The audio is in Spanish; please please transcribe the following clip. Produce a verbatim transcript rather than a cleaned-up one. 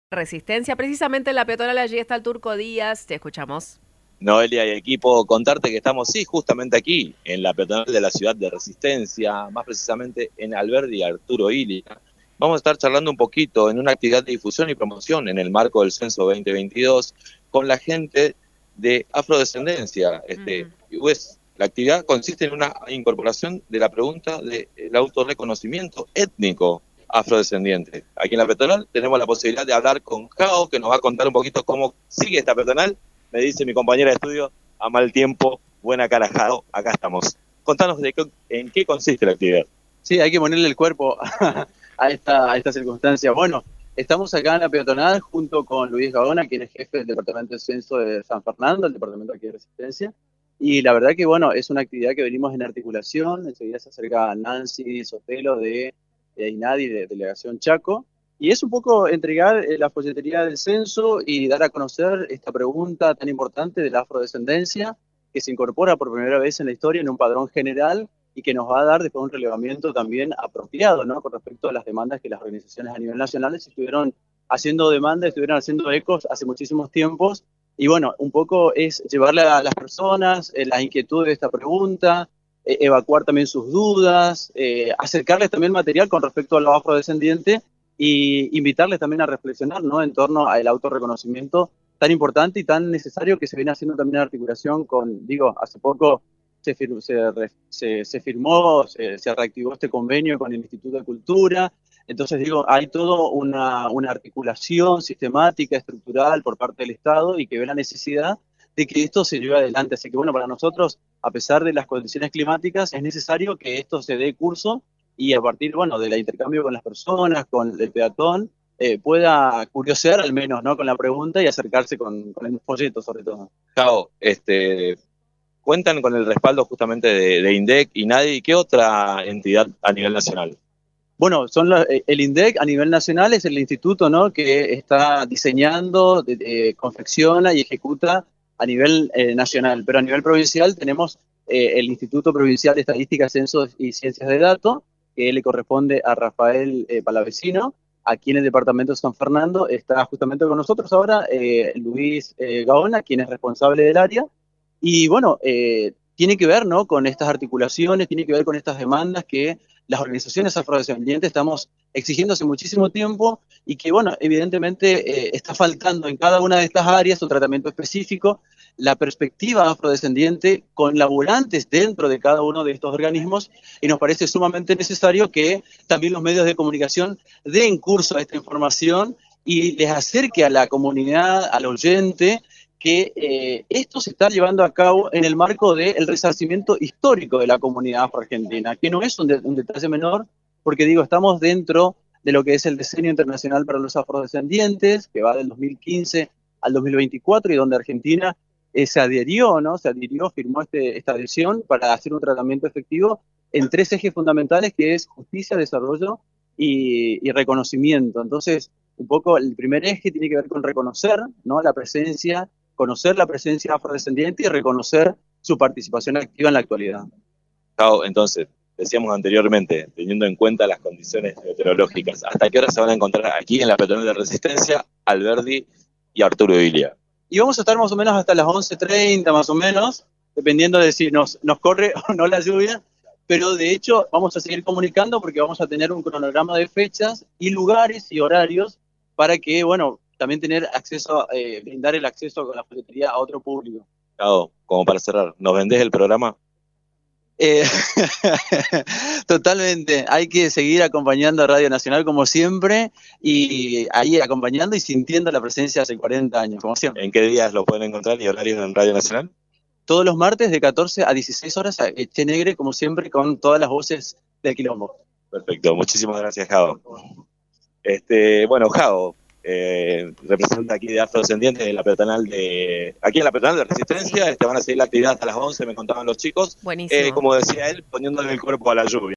Resistencia, precisamente en la peatonal allí está el Turco Díaz, te escuchamos. Noelia y equipo, contarte que estamos, sí, justamente aquí, en la peatonal de la ciudad de Resistencia, más precisamente en Alberdi y Arturo Illia. Vamos a estar charlando un poquito en una actividad de difusión y promoción en el marco del Censo veinte veintidós con la gente de afrodescendencia. Este, uh-huh. pues, la actividad consiste en una incorporación de la pregunta del autorreconocimiento étnico afrodescendiente. Aquí en la peatonal tenemos la posibilidad de hablar con Jao, que nos va a contar un poquito cómo sigue esta peatonal. Me dice mi compañera de estudio, a mal tiempo, buena cara, Jao, acá estamos. Contanos de qué, en qué consiste la actividad. Sí, hay que ponerle el cuerpo a esta, a esta circunstancia. Bueno, estamos acá en la peatonal junto con Luis Gaona, quien es jefe del Departamento de Censo de San Fernando, el departamento aquí de Resistencia. Y la verdad que, bueno, es una actividad que venimos en articulación. Enseguida se acerca Nancy Sotelo de, de INADI, de Delegación Chaco. Y es un poco entregar la folletería del censo y dar a conocer esta pregunta tan importante de la afrodescendencia, que se incorpora por primera vez en la historia en un padrón general y que nos va a dar después un relevamiento también apropiado, ¿no?, con respecto a las demandas que las organizaciones a nivel nacional estuvieron haciendo demandas, estuvieron haciendo ecos hace muchísimos tiempos. Y bueno, un poco es llevarle a las personas eh, las inquietudes de esta pregunta, eh, evacuar también sus dudas, eh, acercarles también material con respecto a los afrodescendientes y invitarles también a reflexionar, ¿no?, en torno al autorreconocimiento tan importante y tan necesario que se viene haciendo también en articulación con, digo, hace poco se, fir se, se, se firmó, se, se reactivó este convenio con el Instituto de Cultura. Entonces, digo, hay toda una, una articulación sistemática, estructural por parte del Estado y que ve la necesidad de que esto se lleve adelante. Así que, bueno, para nosotros, a pesar de las condiciones climáticas, es necesario que esto se dé curso y a partir, bueno, del intercambio con las personas, con el peatón, eh, pueda curiosear al menos, ¿no?, con la pregunta y acercarse con, con el folleto, sobre todo. Jao, este, cuentan con el respaldo justamente de, de INDEC, INADI, ¿y qué otra entidad a nivel nacional? Bueno, son los, el INDEC a nivel nacional es el instituto, ¿no?, que está diseñando, de, de, confecciona y ejecuta a nivel eh, nacional, pero a nivel provincial tenemos eh, el Instituto Provincial de Estadística, Censos y Ciencias de Datos, que le corresponde a Rafael eh, Palavecino. Aquí en el departamento de San Fernando está justamente con nosotros ahora eh, Luis eh, Gaona, quien es responsable del área. Y bueno, eh, tiene que ver, ¿no?, con estas articulaciones, tiene que ver con estas demandas que las organizaciones afrodescendientes estamos exigiendo hace muchísimo tiempo y que, bueno, evidentemente eh, está faltando en cada una de estas áreas un tratamiento específico, la perspectiva afrodescendiente con laburantes dentro de cada uno de estos organismos, y nos parece sumamente necesario que también los medios de comunicación den curso a esta información y les acerque a la comunidad, al oyente, que eh, esto se está llevando a cabo en el marco del resarcimiento histórico de la comunidad afroargentina, que no es un, de, un detalle menor, porque digo, estamos dentro de lo que es el Decenio Internacional para los Afrodescendientes, que va del dos mil quince al dos mil veinticuatro, y donde Argentina eh, se adherió, ¿no? Se adhirió, firmó este, esta adhesión para hacer un tratamiento efectivo en tres ejes fundamentales, que es justicia, desarrollo y, y reconocimiento. Entonces, un poco el primer eje tiene que ver con reconocer, ¿no?, la presencia, conocer la presencia afrodescendiente y reconocer su participación activa en la actualidad. Entonces, decíamos anteriormente, teniendo en cuenta las condiciones meteorológicas, ¿hasta qué hora se van a encontrar aquí en la peatonal de Resistencia, Alberdi y Arturo Illia? Y vamos a estar más o menos hasta las once treinta, más o menos, dependiendo de si nos, nos corre o no la lluvia, pero de hecho vamos a seguir comunicando porque vamos a tener un cronograma de fechas y lugares y horarios para que, bueno, también tener acceso, eh, brindar el acceso con la folletería a otro público. Claro, como para cerrar, ¿nos vendés el programa? Eh, totalmente, hay que seguir acompañando a Radio Nacional como siempre, y ahí acompañando y sintiendo la presencia hace cuarenta años, como siempre. ¿En qué días lo pueden encontrar y horarios en Radio Nacional? Todos los martes de catorce a dieciséis horas, a Eche Negre, como siempre, con todas las voces del quilombo. Perfecto, muchísimas gracias, Jao. Este, bueno, Jao, Eh, representa aquí de afrodescendientes de la peatonal de aquí en la peatonal de Resistencia. Este, van a seguir la actividad hasta las once, me contaban los chicos. Buenísimo. Eh, como decía él, poniéndole el cuerpo a la lluvia.